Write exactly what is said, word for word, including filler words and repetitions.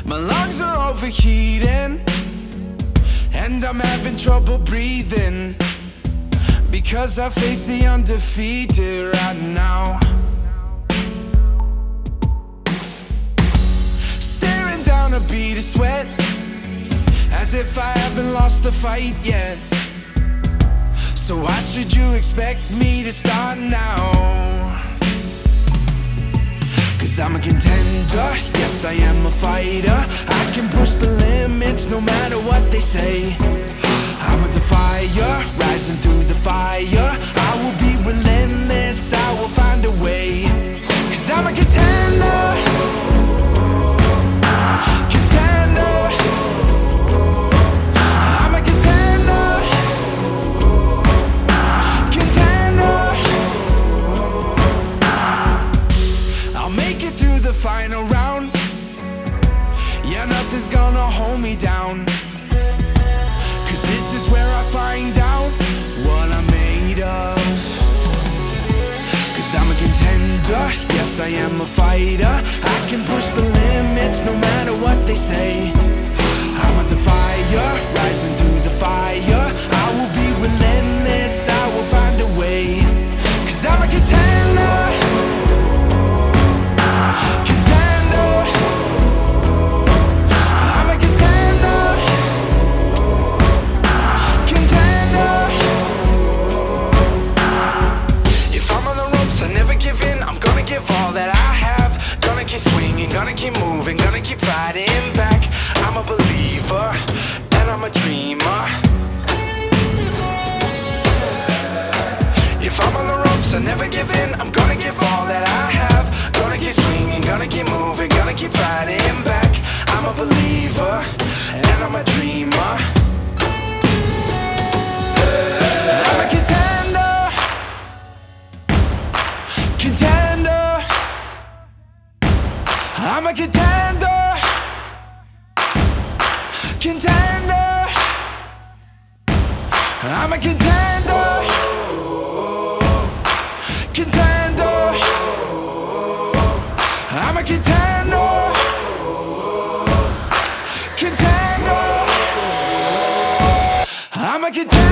My lungs are overheating, and I'm having trouble breathing, because I face the undefeated right now. Staring down a bead of sweat, as if I haven't lost a fight yet. So why should you expect me to start now? Cause I'm a contender, yes I am a fighter. I can push the limits no matter what they say. I'm a defier, rising through the fire. I will be relentless, I will find a way. Cause I'm a contender. Final round, yeah, nothing's gonna hold me down. Cause this is where I find out what I'm made of. Cause I'm a contender, yes I am a fighter. I can push the limits no matter what they say. I'm a defier, rising through the fire. I will be relentless, I will find a way. Cause I'm a contender. Gonna keep moving, gonna keep fighting back. I'm a believer, and I'm a dreamer. If I'm on the ropes, I never give in. I'm gonna give all that I have. Gonna keep swinging, gonna keep moving, gonna keep fighting back. I'm a believer, and I'm a dreamer. I'm a contender. Contender. I'm a contender, contender. I'm a contender, contender. I'm a contender, contender. I'm a contender.